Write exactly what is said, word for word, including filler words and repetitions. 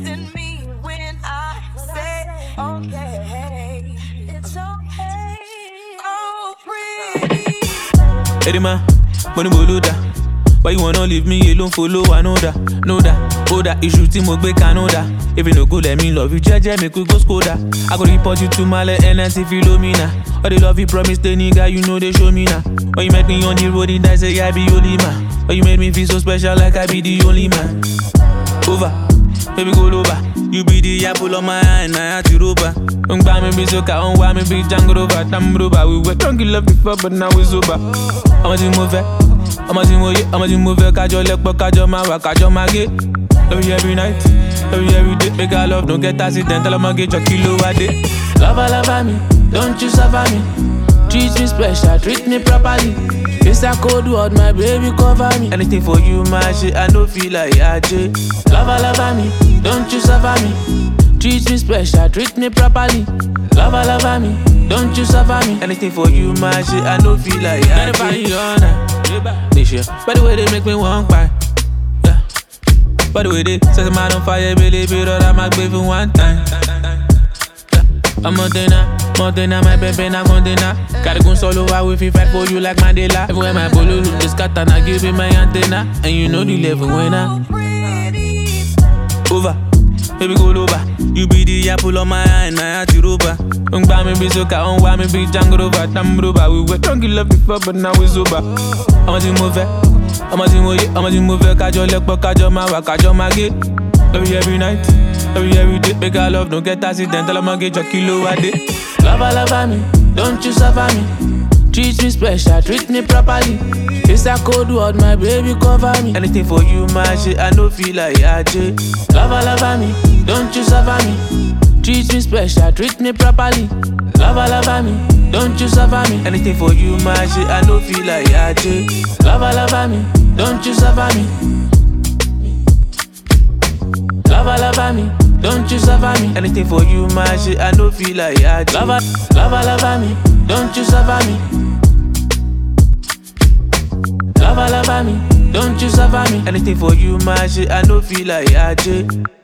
in me when I say okay. It's okay. Oh, pretty. Hey, man, money boluda. Why you wanna leave me alone? Follow, I know that, know that. Oh, that issue, team will be Canada. If you no go, let me love you, Jeje, make we go Skoda. I go report you to my N S if you love me now. All the love you promise, the nigga, you know they show me now. When you met me on the road, and I say I be only man. When you made me feel so special, like I be the only man. Over, baby go over. You be the apple on my eye, and I had to rover. Don't buy me be so car, don't buy me be Django over. Damn rover, we were drunk in love before, but now we sober. I'm a team over. I'm a team over. I'm a team over. Kajo lekpo, kajo mawa, kajo mage. Love you every night, love you every day. Make our love, don't get accidental. I'ma get your kilo a day. Love, love me, don't you suffer me. Treat me special, treat me properly. It's a cold word, my baby cover me. Anything for you, my shit, I don't feel like I J. Love, love me, don't you suffer me. Treat me special, treat me properly. Love, love me, don't you suffer me. Anything for you, my shit, I don't feel like I J. This year, by the way they make me want cry. Yeah. By the way they set them out on fire, believe it or I'm a baby one time. I'm Montana, Montana, my baby, na Montana. Gotta go solo, I will fight for you like Mandela. Everywhere my bolo look, this cat and I give it my antenna. And you know the level when I over, baby go over. You be the apple on my eye and I had to rover. Don't buy me be so car, don't buy me be Django over. Damn rover, we were drunk in love before, but now we sober. I'm a team over, I'm a team over, I'm a team over. Kajo lekpo, kajo mawa, kajo mage. Love you every night, love you every day. Make our love, don't get accidental. I'ma get your kilo a day. Love, love me, don't you suffer me. Treat me special, treat me properly. It's a cold word, my baby cover me. Anything for you, my shit, I don't feel like I J. Love, love me, don't you suffer me. Treat me special, treat me properly. Love, love me, don't you suffer me. Anything for you, my shit, I don't feel like I J. Love, love me, don't you suffer me. Love, love me, don't you suffer me. Anything for you, my shit, I don't feel like I J. Love, love, love me, don't you suffer me. Love, love me, don't you suffer me. Anything for you, my shit, I don't feel like I J.